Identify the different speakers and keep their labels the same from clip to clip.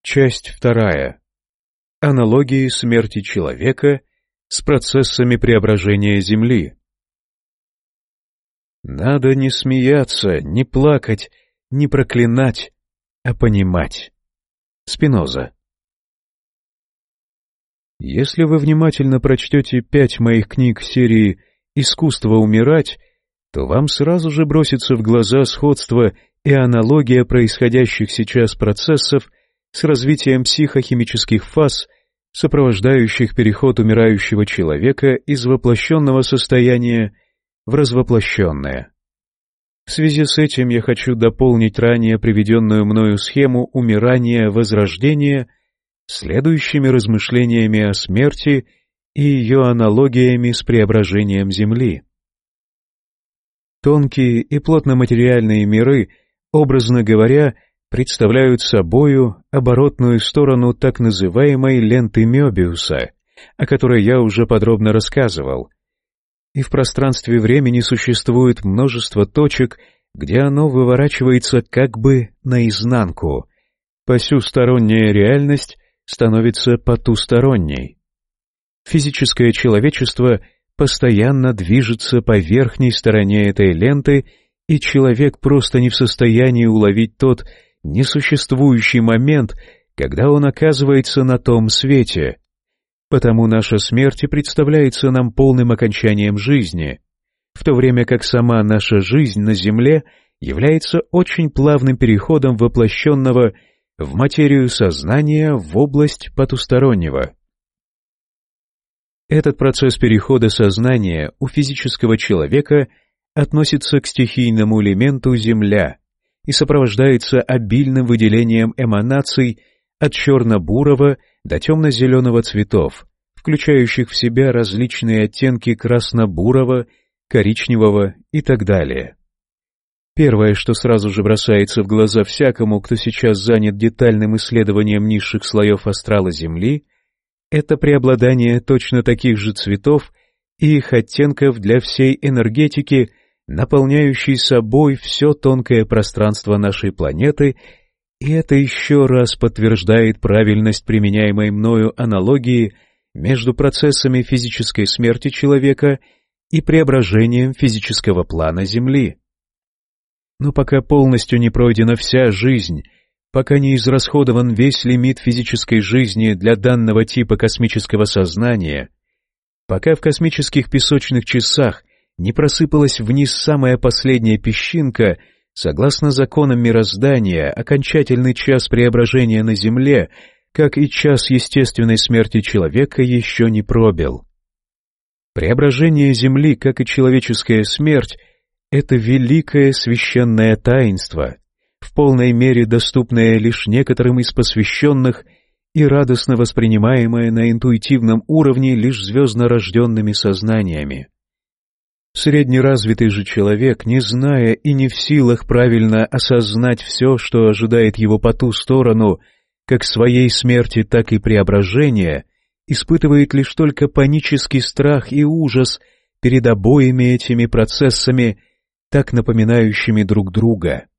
Speaker 1: Часть вторая. Аналогии смерти человека с процессами преображения Земли. Надо не смеяться, не плакать, не проклинать, а понимать. Спиноза. Если вы внимательно прочтете 5 моих книг серии «Искусство умирать», то вам сразу же бросится в глаза сходство и аналогия происходящих сейчас процессов с развитием психохимических фаз, сопровождающих переход умирающего человека из воплощенного состояния в развоплощенное. В связи с этим я хочу дополнить ранее приведенную мною схему умирания-возрождения следующими размышлениями о смерти и ее аналогиями с преображением Земли. Тонкие и плотноматериальные миры, образно говоря, представляют собою оборотную сторону так называемой ленты Мёбиуса, о которой я уже подробно рассказывал. И в пространстве времени существует множество точек, где оно выворачивается как бы наизнанку. Посюсторонняя реальность становится потусторонней. Физическое человечество постоянно движется по верхней стороне этой ленты, и человек просто не в состоянии уловить тот несуществующий момент, когда он оказывается на том свете. Потому наша смерть и представляется нам полным окончанием жизни, в то время как сама наша жизнь на Земле является очень плавным переходом воплощенного в материю сознания в область потустороннего. Этот процесс перехода сознания у физического человека относится к стихийному элементу Земля и сопровождается обильным выделением эманаций от черно-бурого до темно-зеленого цветов, включающих в себя различные оттенки красно-бурого, коричневого и так далее. Первое, что сразу же бросается в глаза всякому, кто сейчас занят детальным исследованием низших слоев астрала Земли, это преобладание точно таких же цветов и их оттенков для всей энергетики, наполняющей собой все тонкое пространство нашей планеты, и это еще раз подтверждает правильность применяемой мною аналогии между процессами физической смерти человека и преображением физического плана Земли. Но пока полностью не пройдена вся жизнь, пока не израсходован весь лимит физической жизни для данного типа космического сознания, пока в космических песочных часах не просыпалась вниз самая последняя песчинка, согласно законам мироздания, окончательный час преображения на Земле, как и час естественной смерти человека, еще не пробил. Преображение Земли, как и человеческая смерть, это великое священное таинство, в полной мере доступное лишь некоторым из посвященных и радостно воспринимаемое на интуитивном уровне лишь звездно-рожденными сознаниями. Среднеразвитый же человек, не зная и не в силах правильно осознать все, что ожидает его по ту сторону, как своей смерти, так и преображения, испытывает лишь только панический страх и ужас перед обоими этими процессами, так напоминающими друг друга.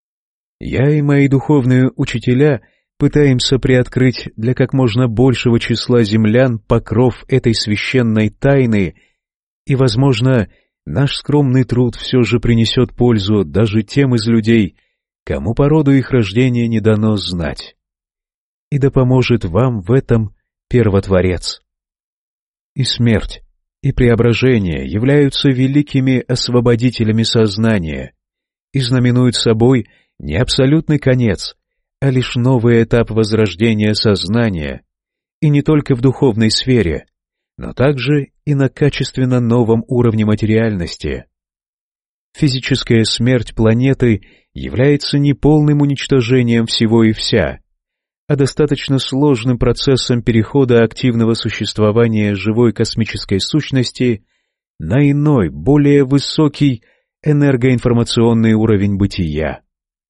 Speaker 1: Я и мои духовные учителя пытаемся приоткрыть для как можно большего числа землян покров этой священной тайны, и, возможно, наш скромный труд все же принесет пользу даже тем из людей, кому по роду их рождения не дано знать. И да поможет вам в этом Первотворец. И смерть, и преображение являются великими освободителями сознания и знаменуют собой не абсолютный конец, а лишь новый этап возрождения сознания, и не только в духовной сфере, но также и на качественно новом уровне материальности. Физическая смерть планеты является не полным уничтожением всего и вся, а достаточно сложным процессом перехода активного существования живой космической сущности на иной, более высокий энергоинформационный уровень бытия.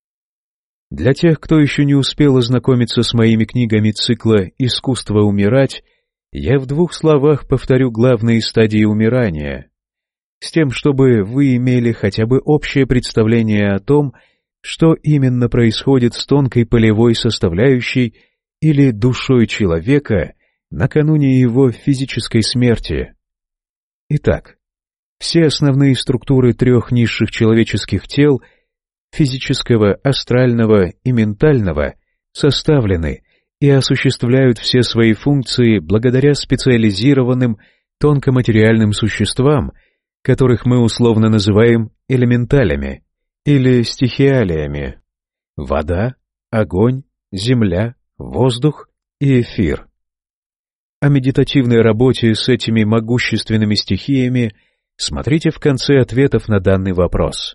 Speaker 1: Для тех, кто еще не успел ознакомиться с моими книгами цикла «Искусство умирать», я в 2 словах повторю главные стадии умирания, с тем, чтобы вы имели хотя бы общее представление о том, что именно происходит с тонкой полевой составляющей или душой человека накануне его физической смерти. Итак, все основные структуры трех низших человеческих тел — физического, астрального и ментального — составлены и осуществляют все свои функции благодаря специализированным тонкоматериальным существам, которых мы условно называем элементалями или стихиалиями: вода, огонь, земля, воздух и эфир. О медитативной работе с этими могущественными стихиями смотрите в конце ответов на данный вопрос.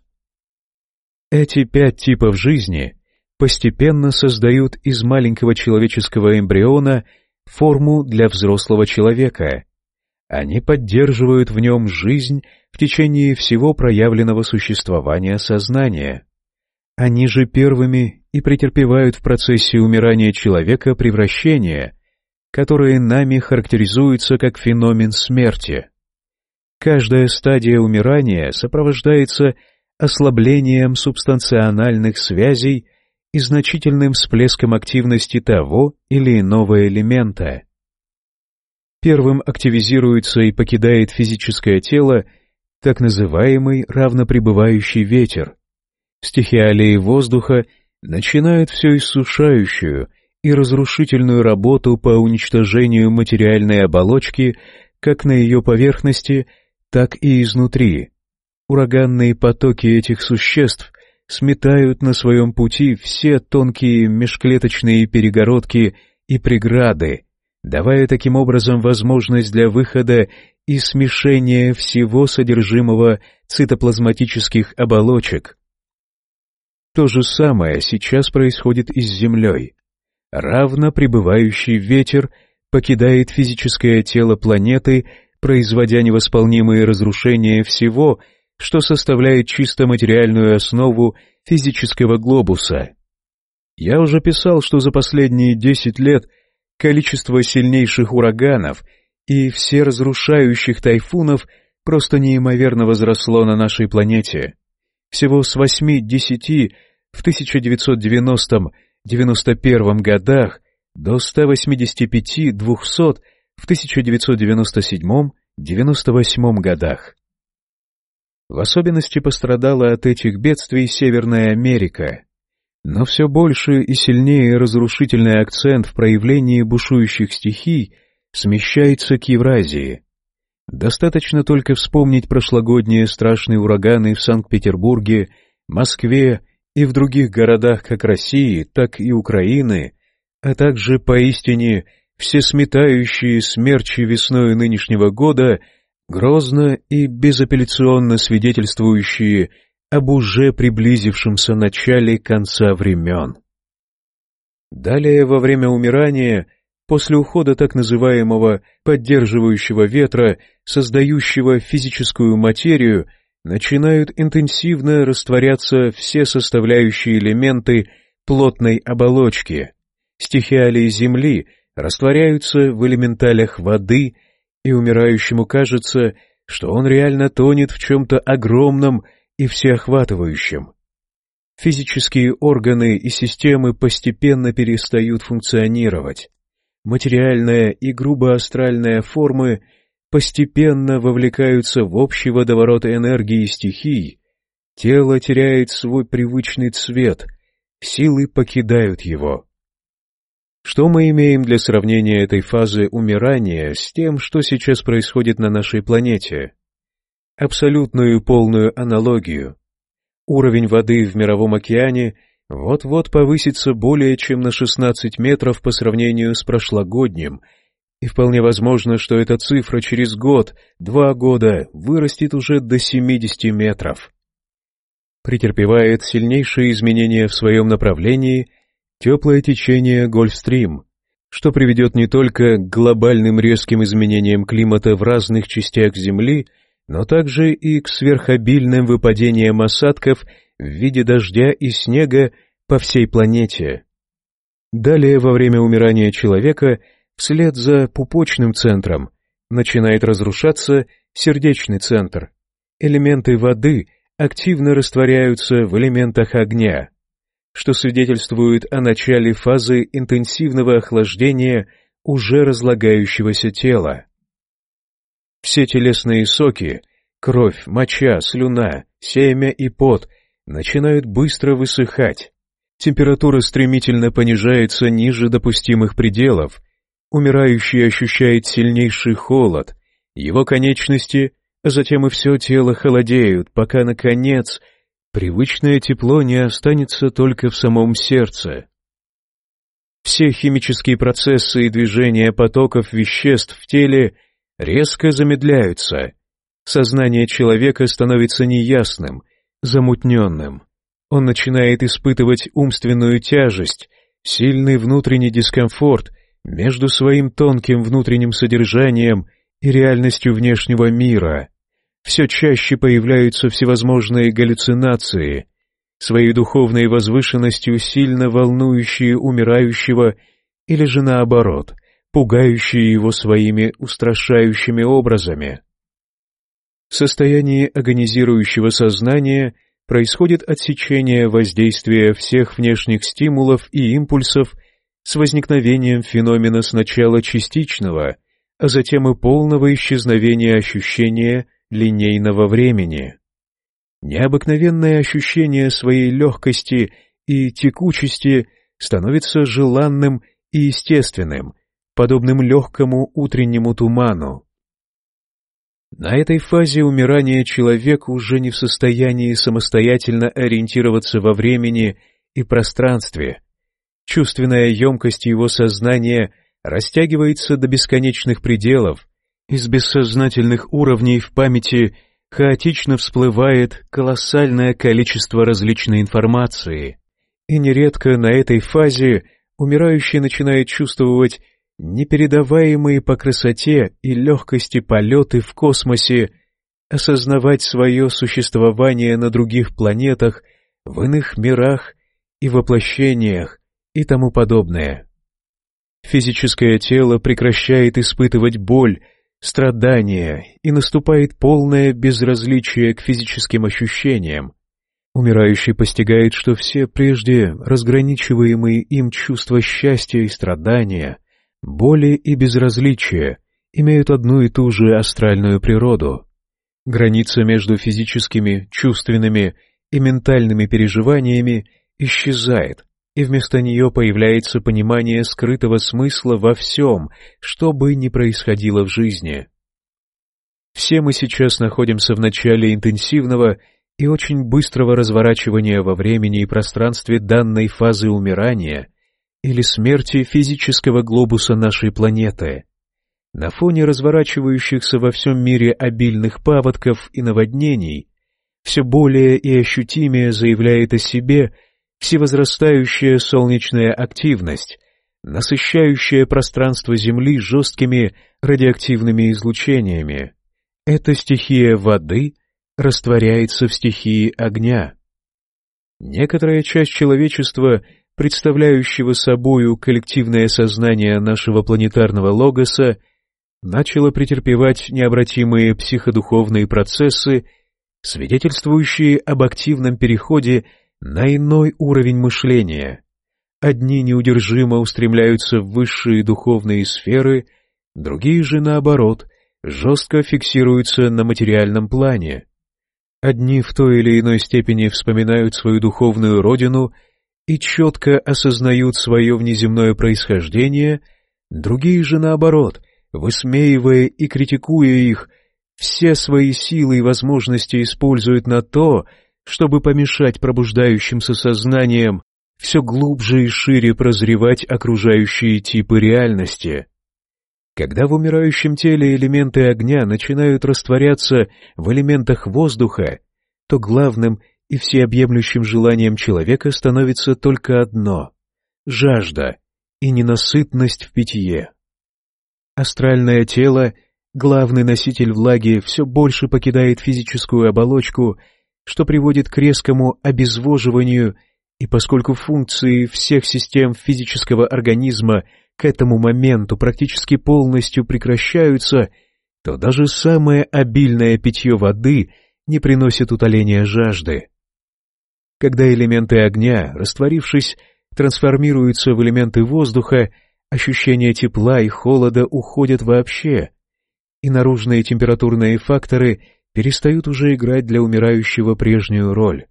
Speaker 1: Эти 5 типов жизни постепенно создают из маленького человеческого эмбриона форму для взрослого человека. Они поддерживают в нем жизнь в течение всего проявленного существования сознания. Они же первыми и претерпевают в процессе умирания человека превращения, которое нами характеризуется как феномен смерти. Каждая стадия умирания сопровождается ослаблением субстанциональных связей и значительным всплеском активности того или иного элемента. Первым активизируется и покидает физическое тело так называемый равнопребывающий ветер. Стихиалии воздуха начинают все иссушающую и разрушительную работу по уничтожению материальной оболочки как на ее поверхности, так и изнутри. Ураганные потоки этих существ сметают на своем пути все тонкие межклеточные перегородки и преграды, давая таким образом возможность для выхода и смешения всего содержимого цитоплазматических оболочек. То же самое сейчас происходит и с Землей. Равно пребывающий ветер покидает физическое тело планеты, производя невосполнимые разрушения всего, что составляет чисто материальную основу физического глобуса. Я уже писал, что за последние 10 лет количество сильнейших ураганов и всеразрушающих тайфунов просто неимоверно возросло на нашей планете. Всего с 8-10 в 1990-91 годах до 185-200 в 1997-98 годах. В особенности пострадала от этих бедствий Северная Америка, но все больше и сильнее разрушительный акцент в проявлении бушующих стихий смещается к Евразии. Достаточно только вспомнить прошлогодние страшные ураганы в Санкт-Петербурге, Москве и в других городах как России, так и Украины, а также поистине всесметающие смерчи весною нынешнего года, грозно и безапелляционно свидетельствующие об уже приблизившемся начале конца времен. Далее, во время умирания, после ухода так называемого поддерживающего ветра, создающего физическую материю, начинают интенсивно растворяться все составляющие элементы плотной оболочки. Стихиалии Земли растворяются в элементалях воды, и умирающему кажется, что он реально тонет в чем-то огромном и всеохватывающем. Физические органы и системы постепенно перестают функционировать. Материальная и грубо астральная формы постепенно вовлекаются в общий водоворот энергии стихий, тело теряет свой привычный цвет, силы покидают его. Что мы имеем для сравнения этой фазы умирания с тем, что сейчас происходит на нашей планете? Абсолютную полную аналогию. Уровень воды в Мировом океане вот-вот повысится более чем на 16 метров по сравнению с прошлогодним, и вполне возможно, что эта цифра через год, 2 года вырастет уже до 70 метров. Претерпевает сильнейшие изменения в своем направлении теплое течение Гольфстрим, что приведет не только к глобальным резким изменениям климата в разных частях Земли, но также и к сверхобильным выпадениям осадков в виде дождя и снега по всей планете. Далее, во время умирания человека, вслед за пупочным центром, начинает разрушаться сердечный центр. Элементы воды активно растворяются в элементах огня. что свидетельствует о начале фазы интенсивного охлаждения уже разлагающегося тела. Все телесные соки — кровь, моча, слюна, семя и пот — начинают быстро высыхать. Температура стремительно понижается ниже допустимых пределов, умирающий ощущает сильнейший холод, его конечности, а затем и все тело холодеют, пока, наконец, привычное тепло не останется только в самом сердце. Все химические процессы и движения потоков веществ в теле резко замедляются. Сознание человека становится неясным, замутненным. Он начинает испытывать умственную тяжесть, сильный внутренний дискомфорт между своим тонким внутренним содержанием и реальностью внешнего мира. Все чаще появляются всевозможные галлюцинации, своей духовной возвышенностью сильно волнующие умирающего или же наоборот, пугающие его своими устрашающими образами. В состоянии агонизирующего сознания происходит отсечение воздействия всех внешних стимулов и импульсов с возникновением феномена сначала частичного, а затем и полного исчезновения ощущения линейного времени. Необыкновенное ощущение своей легкости и текучести становится желанным и естественным, подобным легкому утреннему туману. На этой фазе умирания человек уже не в состоянии самостоятельно ориентироваться во времени и пространстве. Чувственная емкость его сознания растягивается до бесконечных пределов, из бессознательных уровней в памяти хаотично всплывает колоссальное количество различной информации, и нередко на этой фазе умирающий начинает чувствовать непередаваемые по красоте и легкости полеты в космосе, осознавать свое существование на других планетах, в иных мирах и воплощениях и тому подобное. Физическое тело прекращает испытывать боль, страдания, и наступает полное безразличие к физическим ощущениям. Умирающий постигает, что все прежде разграничиваемые им чувства счастья и страдания, боли и безразличия имеют одну и ту же астральную природу. Граница между физическими, чувственными и ментальными переживаниями исчезает, и вместо нее появляется понимание скрытого смысла во всем, что бы ни происходило в жизни. Все мы сейчас находимся в начале интенсивного и очень быстрого разворачивания во времени и пространстве данной фазы умирания или смерти физического глобуса нашей планеты. На фоне разворачивающихся во всем мире обильных паводков и наводнений все более и ощутимее заявляет о себе всевозрастающая солнечная активность, насыщающая пространство Земли жесткими радиоактивными излучениями. Эта стихия воды растворяется в стихии огня. Некоторая часть человечества, представляющего собою коллективное сознание нашего планетарного логоса, начала претерпевать необратимые психодуховные процессы, свидетельствующие об активном переходе на иной уровень мышления. Одни неудержимо устремляются в высшие духовные сферы, другие же, наоборот, жестко фиксируются на материальном плане. Одни в той или иной степени вспоминают свою духовную родину и четко осознают свое внеземное происхождение, другие же, наоборот, высмеивая и критикуя их, все свои силы и возможности используют на то, чтобы помешать пробуждающимся сознаниям все глубже и шире прозревать окружающие типы реальности. Когда в умирающем теле элементы огня начинают растворяться в элементах воздуха, то главным и всеобъемлющим желанием человека становится только одно — жажда и ненасытность в питье. Астральное тело, главный носитель влаги, все больше покидает физическую оболочку, что приводит к резкому обезвоживанию, и поскольку функции всех систем физического организма к этому моменту практически полностью прекращаются, то даже самое обильное питье воды не приносит утоления жажды. Когда элементы огня, растворившись, трансформируются в элементы воздуха, ощущение тепла и холода уходят вообще, и наружные температурные факторы перестают уже играть для умирающего прежнюю роль.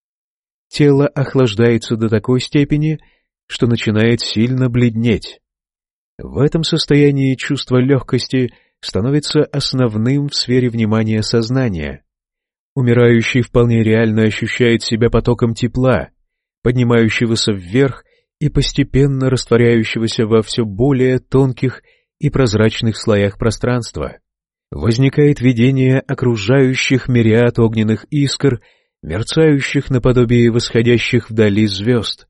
Speaker 1: Тело охлаждается до такой степени, что начинает сильно бледнеть. В этом состоянии чувство легкости становится основным в сфере внимания сознания. Умирающий вполне реально ощущает себя потоком тепла, поднимающегося вверх и постепенно растворяющегося во все более тонких и прозрачных слоях пространства. Возникает видение окружающих мириад огненных искр, мерцающих наподобие восходящих вдали звезд.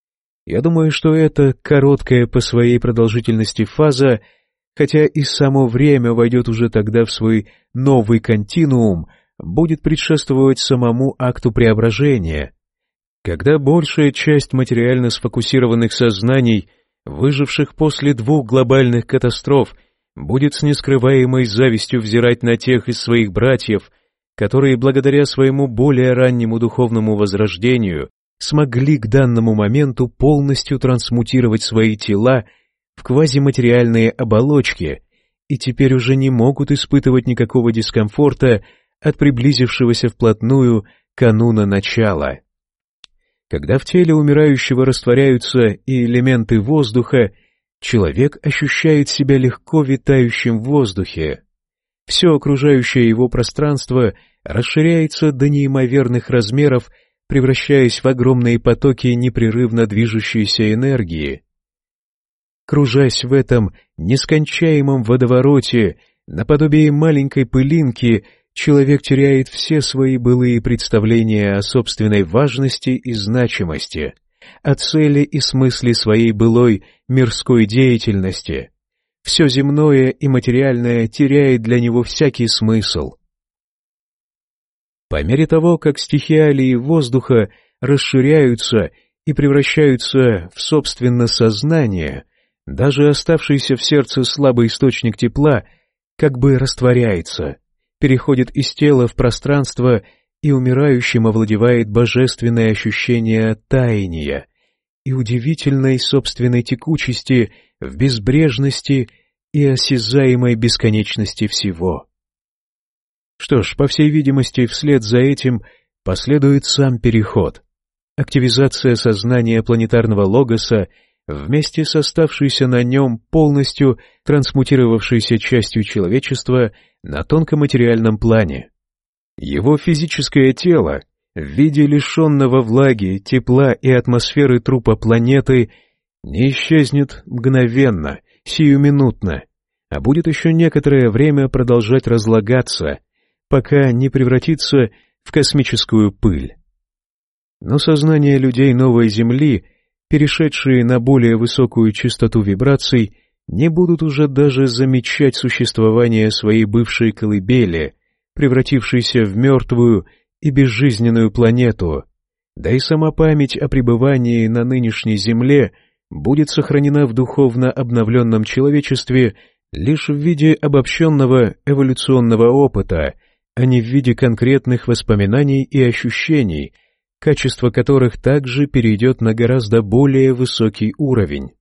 Speaker 1: Я думаю, что эта короткая по своей продолжительности фаза, хотя и само время войдет уже тогда в свой новый континуум, будет предшествовать самому акту преображения, когда большая часть материально сфокусированных сознаний, выживших после 2 глобальных катастроф, будет с нескрываемой завистью взирать на тех из своих братьев, которые благодаря своему более раннему духовному возрождению смогли к данному моменту полностью трансмутировать свои тела в квазиматериальные оболочки и теперь уже не могут испытывать никакого дискомфорта от приблизившегося вплотную кануна начала. Когда в теле умирающего растворяются и элементы воздуха, человек ощущает себя легко витающим в воздухе. Все окружающее его пространство расширяется до неимоверных размеров, превращаясь в огромные потоки непрерывно движущейся энергии. Кружась в этом нескончаемом водовороте, наподобие маленькой пылинки, человек теряет все свои былые представления о собственной важности и значимости, о цели и смысле своей былой мирской деятельности. Все земное и материальное теряет для него всякий смысл. По мере того, как стихиалии воздуха расширяются и превращаются в собственно сознание, даже оставшийся в сердце слабый источник тепла как бы растворяется, переходит из тела в пространство, и умирающим овладевает божественное ощущение таяния и удивительной собственной текучести в безбрежности и осязаемой бесконечности всего. Что ж, по всей видимости, вслед за этим последует сам переход, активизация сознания планетарного логоса вместе с оставшейся на нем полностью трансмутировавшейся частью человечества на тонкоматериальном плане. Его физическое тело в виде лишенного влаги, тепла и атмосферы трупа планеты не исчезнет мгновенно, сиюминутно, а будет еще некоторое время продолжать разлагаться, пока не превратится в космическую пыль. Но сознание людей новой Земли, перешедшие на более высокую частоту вибраций, не будут уже даже замечать существование своей бывшей колыбели, превратившейся в мертвую и безжизненную планету, да и сама память о пребывании на нынешней Земле будет сохранена в духовно обновленном человечестве лишь в виде обобщенного эволюционного опыта, а не в виде конкретных воспоминаний и ощущений, качество которых также перейдет на гораздо более высокий уровень.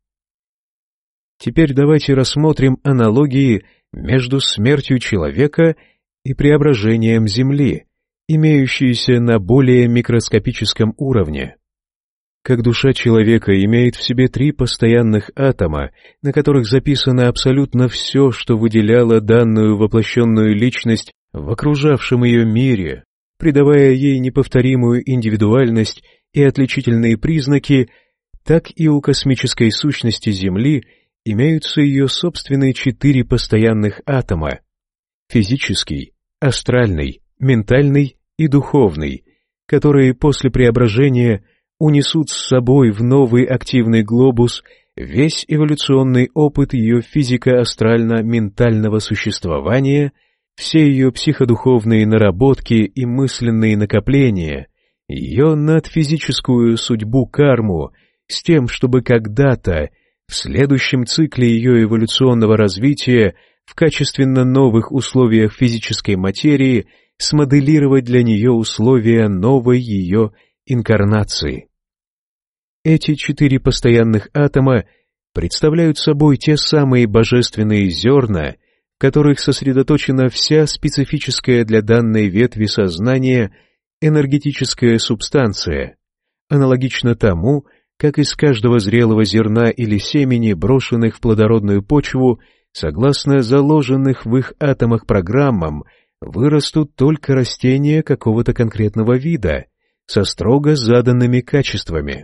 Speaker 1: Теперь давайте рассмотрим аналогии между смертью человека и преображением Земли, имеющиеся на более микроскопическом уровне. Как душа человека имеет в себе 3 постоянных атома, на которых записано абсолютно все, что выделяло данную воплощенную личность в окружавшем ее мире, придавая ей неповторимую индивидуальность и отличительные признаки, так и у космической сущности Земли имеются ее собственные 4 постоянных атома — физический, астральный, ментальный и духовный, которые после преображения унесут с собой в новый активный глобус весь эволюционный опыт ее физико-астрально-ментального существования, все ее психодуховные наработки и мысленные накопления, ее надфизическую судьбу-карму, с тем, чтобы когда-то, в следующем цикле ее эволюционного развития, в качественно новых условиях физической материи, смоделировать для нее условия новой ее инкарнации. Эти 4 постоянных атома представляют собой те самые божественные зерна, в которых сосредоточена вся специфическая для данной ветви сознания энергетическая субстанция, аналогично тому, как из каждого зрелого зерна или семени, брошенных в плодородную почву, согласно заложенных в их атомах программам, вырастут только растения какого-то конкретного вида, со строго заданными качествами.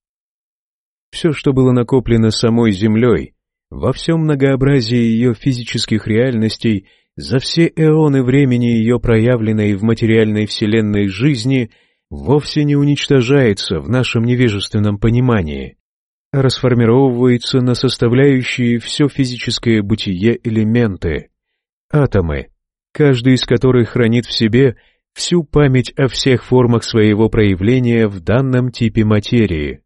Speaker 1: Все, что было накоплено самой Землей, во всем многообразии ее физических реальностей, за все эоны времени ее проявленной в материальной вселенной жизни, вовсе не уничтожается в нашем невежественном понимании, а расформировывается на составляющие все физическое бытие элементы, атомы, каждый из которых хранит в себе всю память о всех формах своего проявления в данном типе материи.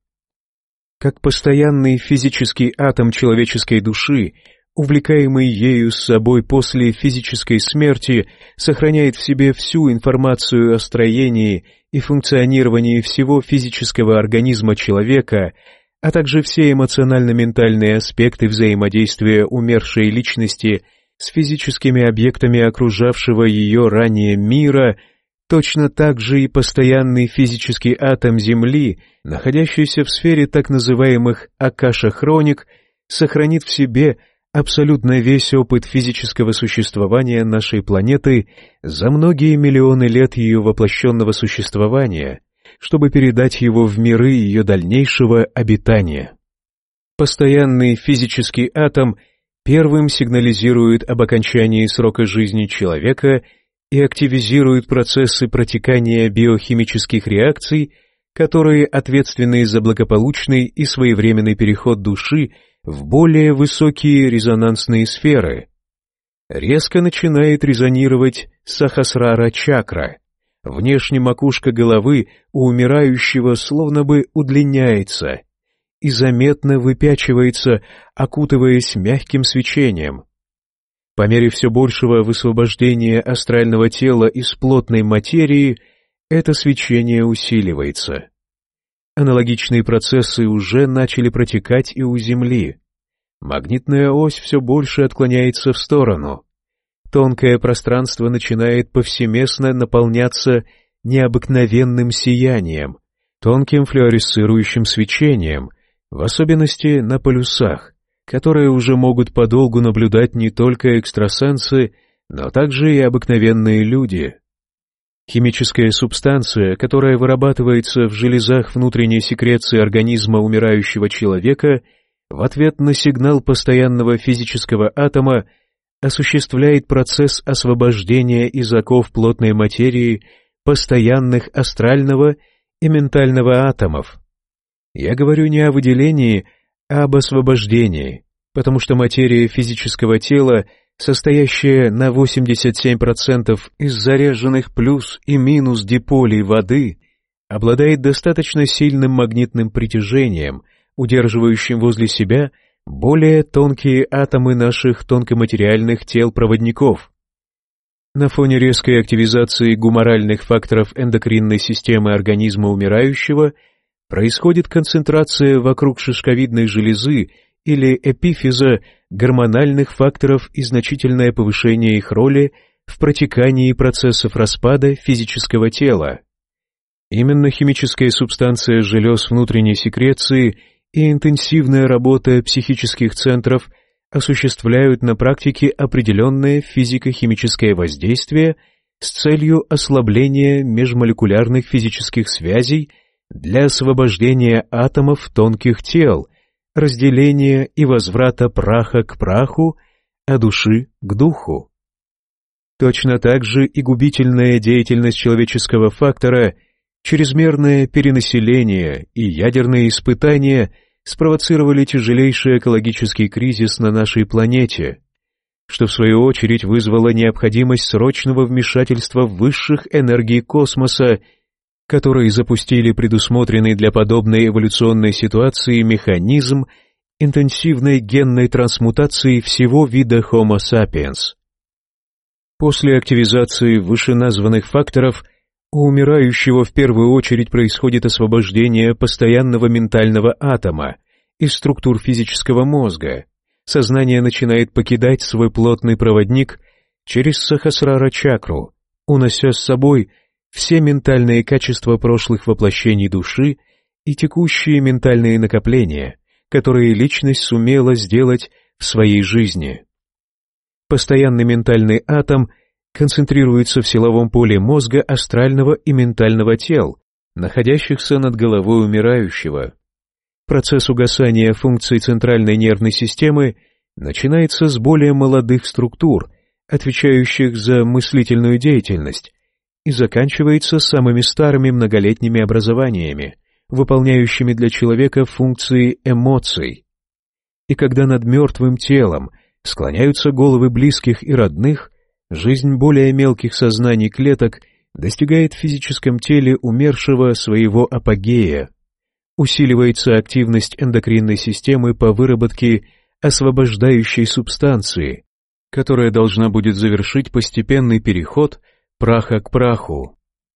Speaker 1: Как постоянный физический атом человеческой души, увлекаемый ею с собой после физической смерти, сохраняет в себе всю информацию о строении и функционировании всего физического организма человека, а также все эмоционально-ментальные аспекты взаимодействия умершей личности с физическими объектами окружавшего ее ранее мира, точно так же и постоянный физический атом Земли, находящийся в сфере так называемых акаша-хроник, сохранит в себе абсолютно весь опыт физического существования нашей планеты за многие миллионы лет ее воплощенного существования, чтобы передать его в миры ее дальнейшего обитания. Постоянный физический атом первым сигнализирует об окончании срока жизни человека и активизирует процессы протекания биохимических реакций, которые ответственны за благополучный и своевременный переход души в более высокие резонансные сферы. Резко начинает резонировать сахасрара-чакра. Внешне макушка головы у умирающего словно бы удлиняется и заметно выпячивается, окутываясь мягким свечением. По мере все большего высвобождения астрального тела из плотной материи это свечение усиливается. Аналогичные процессы уже начали протекать и у Земли. Магнитная ось все больше отклоняется в сторону. Тонкое пространство начинает повсеместно наполняться необыкновенным сиянием, тонким флуоресцирующим свечением, в особенности на полюсах, которые уже могут подолгу наблюдать не только экстрасенсы, но также и обыкновенные люди. Химическая субстанция, которая вырабатывается в железах внутренней секреции организма умирающего человека, в ответ на сигнал постоянного физического атома осуществляет процесс освобождения из оков плотной материи постоянных астрального и ментального атомов. Я говорю не о выделении, а об освобождении, потому что материя физического тела, состоящая на 87% из заряженных плюс и минус диполей воды, обладает достаточно сильным магнитным притяжением, удерживающим возле себя более тонкие атомы наших тонкоматериальных тел-проводников. На фоне резкой активизации гуморальных факторов эндокринной системы организма умирающего происходит концентрация вокруг шишковидной железы или эпифиза гормональных факторов и значительное повышение их роли в протекании процессов распада физического тела. Именно химическая субстанция желез внутренней секреции и интенсивная работа психических центров осуществляют на практике определенное физико-химическое воздействие с целью ослабления межмолекулярных физических связей для освобождения атомов тонких тел, разделения и возврата праха к праху, а души к духу. Точно так же и губительная деятельность человеческого фактора, чрезмерное перенаселение и ядерные испытания спровоцировали тяжелейший экологический кризис на нашей планете, что в свою очередь вызвало необходимость срочного вмешательства высших энергий космоса, которые запустили предусмотренный для подобной эволюционной ситуации механизм интенсивной генной трансмутации всего вида Homo sapiens. После активизации вышеназванных факторов У умирающего в первую очередь происходит освобождение постоянного ментального атома из структур физического мозга. Сознание начинает покидать свой плотный проводник через Сахасрара-чакру, унося с собой все ментальные качества прошлых воплощений души и текущие ментальные накопления, которые личность сумела сделать в своей жизни. Постоянный ментальный атом концентрируется в силовом поле мозга, астрального и ментального тел, находящихся над головой умирающего. Процесс угасания функций центральной нервной системы начинается с более молодых структур, отвечающих за мыслительную деятельность, и заканчивается самыми старыми многолетними образованиями, выполняющими для человека функции эмоций. И когда над мертвым телом склоняются головы близких и родных, жизнь более мелких сознаний клеток достигает в физическом теле умершего своего апогея. Усиливается активность эндокринной системы по выработке освобождающей субстанции, которая должна будет завершить постепенный переход праха к праху.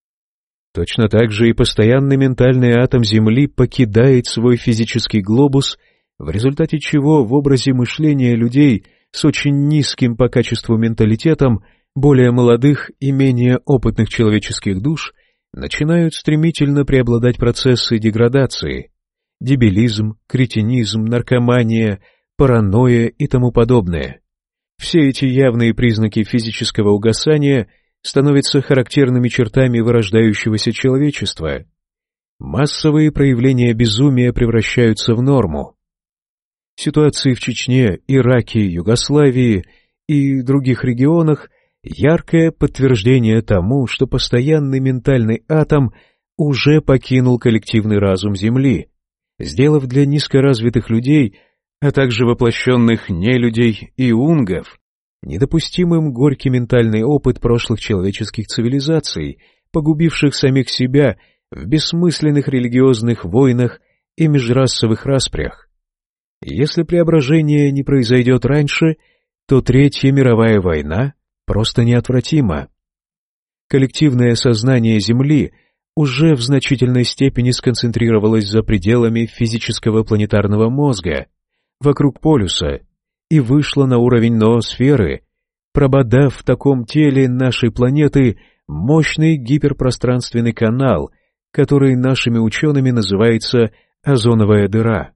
Speaker 1: Точно так же и постоянный ментальный атом Земли покидает свой физический глобус, в результате чего в образе мышления людей с очень низким по качеству менталитетом, более молодых и менее опытных человеческих душ начинают стремительно преобладать процессы деградации, дебилизм, кретинизм, наркомания, паранойя и тому подобное. Все эти явные признаки физического угасания становятся характерными чертами вырождающегося человечества. Массовые проявления безумия превращаются в норму. Ситуации в Чечне, Ираке, Югославии и других регионах яркое подтверждение тому, что постоянный ментальный атом уже покинул коллективный разум Земли, сделав для низкоразвитых людей, а также воплощенных нелюдей и унгов, недопустимым горький ментальный опыт прошлых человеческих цивилизаций, погубивших самих себя в бессмысленных религиозных войнах и межрасовых распрях. Если преображение не произойдет раньше, то Третья мировая война просто неотвратима. Коллективное сознание Земли уже в значительной степени сконцентрировалось за пределами физического планетарного мозга, вокруг полюса, и вышло на уровень ноосферы, прободав в таком теле нашей планеты мощный гиперпространственный канал, который нашими учеными называется озоновая дыра.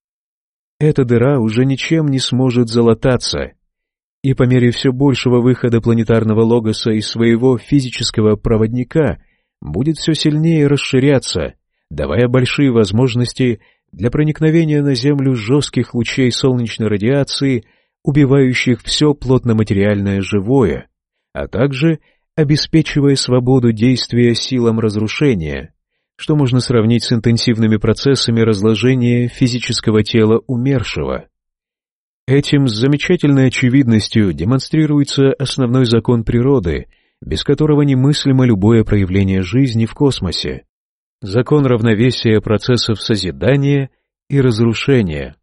Speaker 1: Эта дыра уже ничем не сможет залататься, и по мере все большего выхода планетарного логоса из своего физического проводника будет все сильнее расширяться, давая большие возможности для проникновения на Землю жестких лучей солнечной радиации, убивающих все плотно-материальное живое, а также обеспечивая свободу действия силам разрушения, что можно сравнить с интенсивными процессами разложения физического тела умершего. Этим с замечательной очевидностью демонстрируется основной закон природы, без которого немыслимо любое проявление жизни в космосе. Закон равновесия процессов созидания и разрушения.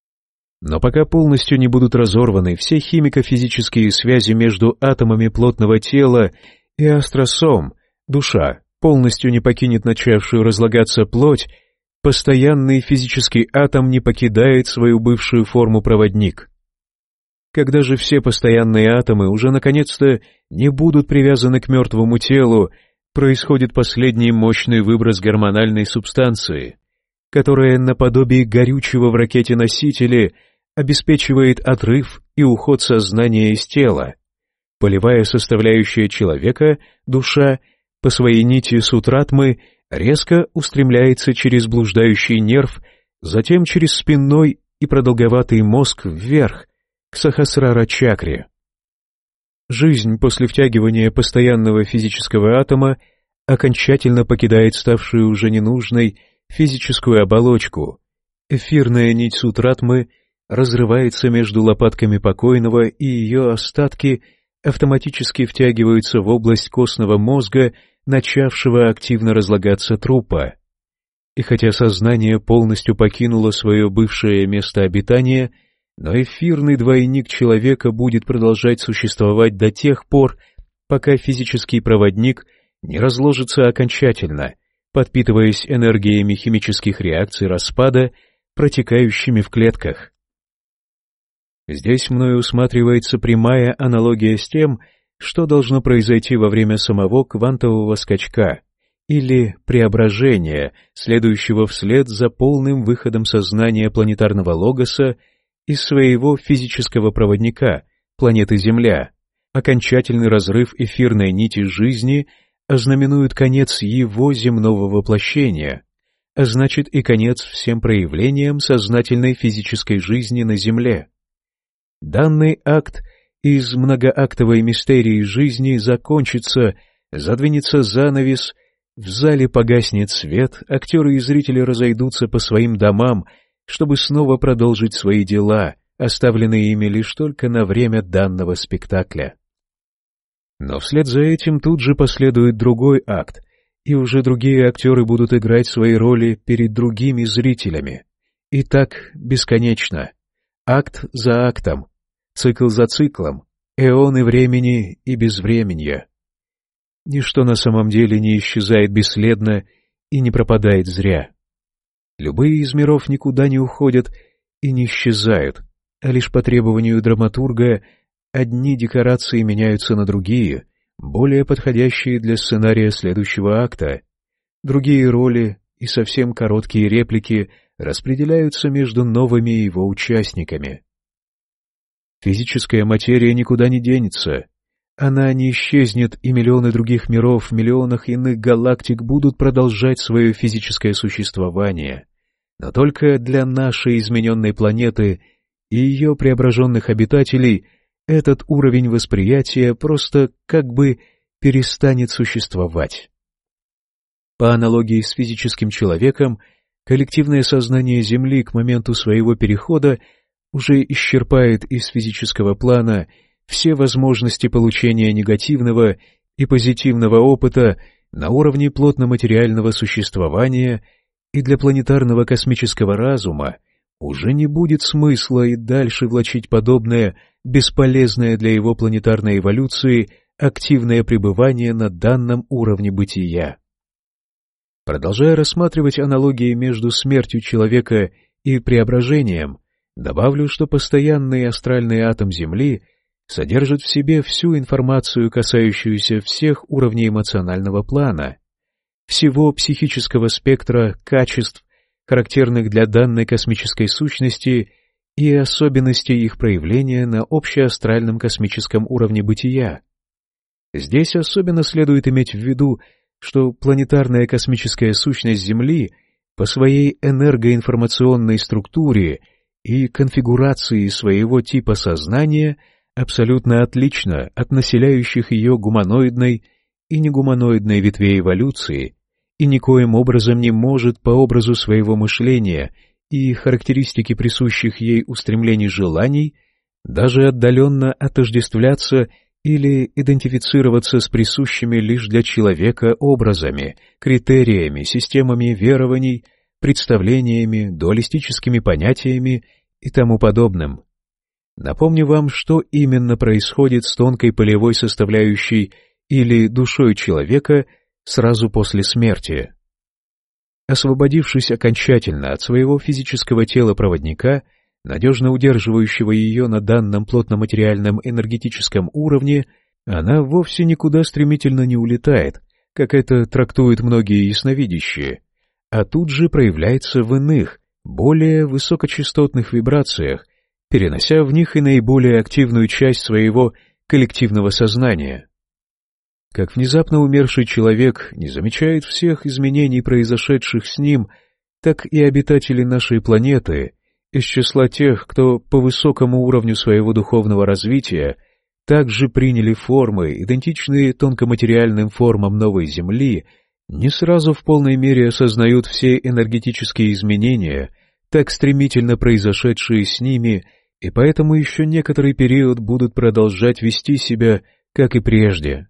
Speaker 1: Но пока полностью не будут разорваны все химико-физические связи между атомами плотного тела и астросом, душа полностью не покинет начавшую разлагаться плоть, постоянный физический атом не покидает свою бывшую форму-проводник. Когда же все постоянные атомы уже наконец-то не будут привязаны к мертвому телу, происходит последний мощный выброс гормональной субстанции, которая наподобие горючего в ракете-носителе обеспечивает отрыв и уход сознания из тела, полевая составляющая человека, душа, по своей нити сутратмы резко устремляется через блуждающий нерв, затем через спинной и продолговатый мозг вверх, к Сахасрара-чакре. Жизнь после втягивания постоянного физического атома окончательно покидает ставшую уже ненужной физическую оболочку. Эфирная нить сутратмы разрывается между лопатками покойного, и ее остатки автоматически втягиваются в область костного мозга, начавшего активно разлагаться трупа. И хотя сознание полностью покинуло свое бывшее место обитания, но эфирный двойник человека будет продолжать существовать до тех пор, пока физический проводник не разложится окончательно, подпитываясь энергиями химических реакций распада, протекающими в клетках. Здесь мною усматривается прямая аналогия с тем, что должно произойти во время самого квантового скачка или преображения, следующего вслед за полным выходом сознания планетарного логоса из своего физического проводника, планеты Земля. Окончательный разрыв эфирной нити жизни ознаменует конец его земного воплощения, а значит и конец всем проявлениям сознательной физической жизни на Земле. Данный акт из многоактовой мистерии жизни закончится, задвинется занавес, в зале погаснет свет, актеры и зрители разойдутся по своим домам, чтобы снова продолжить свои дела, оставленные ими лишь только на время данного спектакля. Но вслед за этим тут же последует другой акт, и уже другие актеры будут играть свои роли перед другими зрителями. И так бесконечно. Акт за актом, цикл за циклом, эоны времени и безвременья. Ничто на самом деле не исчезает бесследно и не пропадает зря. Любые из миров никуда не уходят и не исчезают, а лишь по требованию драматурга одни декорации меняются на другие, более подходящие для сценария следующего акта. Другие роли и совсем короткие реплики распределяются между новыми его участниками. Физическая материя никуда не денется. Она не исчезнет, и миллионы других миров в миллионах иных галактик будут продолжать свое физическое существование. Но только для нашей измененной планеты и ее преображенных обитателей этот уровень восприятия просто как бы перестанет существовать. По аналогии с физическим человеком, коллективное сознание Земли к моменту своего перехода уже исчерпает из физического плана все возможности получения негативного и позитивного опыта на уровне плотно-материального существования, и для планетарного космического разума уже не будет смысла и дальше влачить подобное, бесполезное для его планетарной эволюции, активное пребывание на данном уровне бытия. Продолжая рассматривать аналогии между смертью человека и преображением, добавлю, что постоянный астральный атом Земли содержит в себе всю информацию, касающуюся всех уровней эмоционального плана, всего психического спектра качеств, характерных для данной космической сущности, и особенностей их проявления на общеастральном космическом уровне бытия. Здесь особенно следует иметь в виду, что планетарная космическая сущность Земли по своей энергоинформационной структуре и конфигурации своего типа сознания абсолютно отлична от населяющих ее гуманоидной и негуманоидной ветвей эволюции и никоим образом не может по образу своего мышления и характеристики присущих ей устремлений желаний даже отдаленно отождествляться или идентифицироваться с присущими лишь для человека образами, критериями, системами верований, представлениями, дуалистическими понятиями и тому подобным. Напомню вам, что именно происходит с тонкой полевой составляющей или душой человека сразу после смерти. Освободившись окончательно от своего физического тела-проводника, надежно удерживающего ее на данном плотно-материальном энергетическом уровне, она вовсе никуда стремительно не улетает, как это трактуют многие ясновидящие, а тут же проявляется в иных, более высокочастотных вибрациях, перенося в них и наиболее активную часть своего коллективного сознания. Как внезапно умерший человек не замечает всех изменений, произошедших с ним, так и обитатели нашей планеты, из числа тех, кто по высокому уровню своего духовного развития также приняли формы, идентичные тонкоматериальным формам новой Земли, не сразу в полной мере осознают все энергетические изменения, так стремительно произошедшие с ними, и поэтому еще некоторый период будут продолжать вести себя, как и прежде.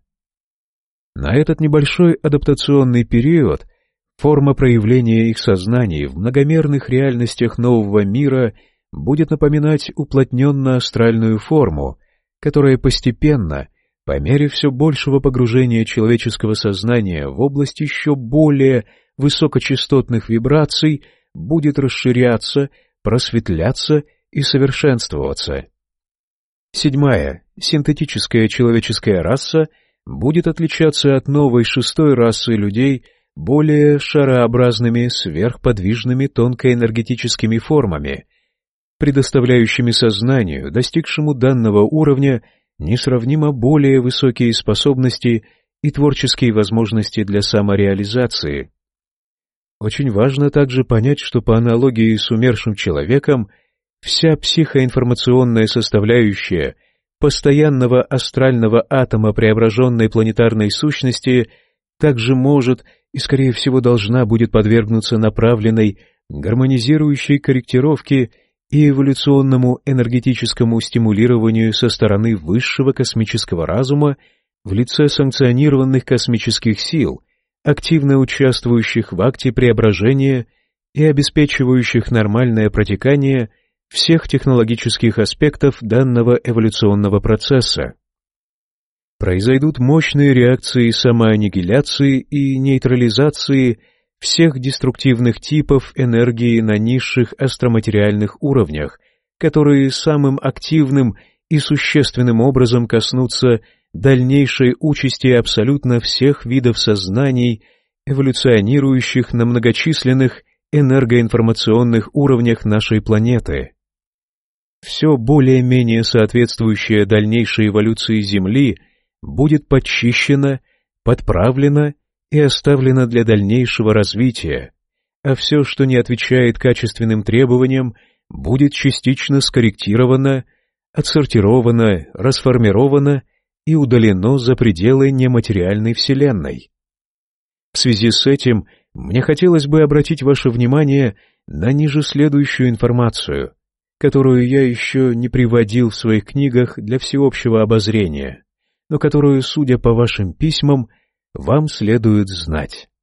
Speaker 1: На этот небольшой адаптационный период форма проявления их сознаний в многомерных реальностях нового мира будет напоминать уплотненно-астральную форму, которая постепенно, По мере все большего погружения человеческого сознания в область еще более высокочастотных вибраций будет расширяться, просветляться и совершенствоваться. 7. Синтетическая человеческая раса будет отличаться от новой 6-й расы людей более шарообразными, сверхподвижными тонкоэнергетическими формами, предоставляющими сознанию, достигшему данного уровня, несравнимо более высокие способности и творческие возможности для самореализации. Очень важно также понять, что по аналогии с умершим человеком, вся психоинформационная составляющая постоянного астрального атома преображенной планетарной сущности также может и, скорее всего, должна будет подвергнуться направленной гармонизирующей корректировке и эволюционному энергетическому стимулированию со стороны высшего космического разума в лице санкционированных космических сил, активно участвующих в акте преображения и обеспечивающих нормальное протекание всех технологических аспектов данного эволюционного процесса. Произойдут мощные реакции самоаннигиляции и нейтрализации всех деструктивных типов энергии на низших астроматериальных уровнях, которые самым активным и существенным образом коснутся дальнейшей участи абсолютно всех видов сознаний, эволюционирующих на многочисленных энергоинформационных уровнях нашей планеты. Все более-менее соответствующее дальнейшей эволюции Земли будет подчищено, подправлено и оставлено для дальнейшего развития, а все, что не отвечает качественным требованиям, будет частично скорректировано, отсортировано, расформировано и удалено за пределы нематериальной Вселенной. В связи с этим мне хотелось бы обратить ваше внимание на ниже следующую информацию, которую я еще не приводил в своих книгах для всеобщего обозрения, но которую, судя по вашим письмам, вам следует знать.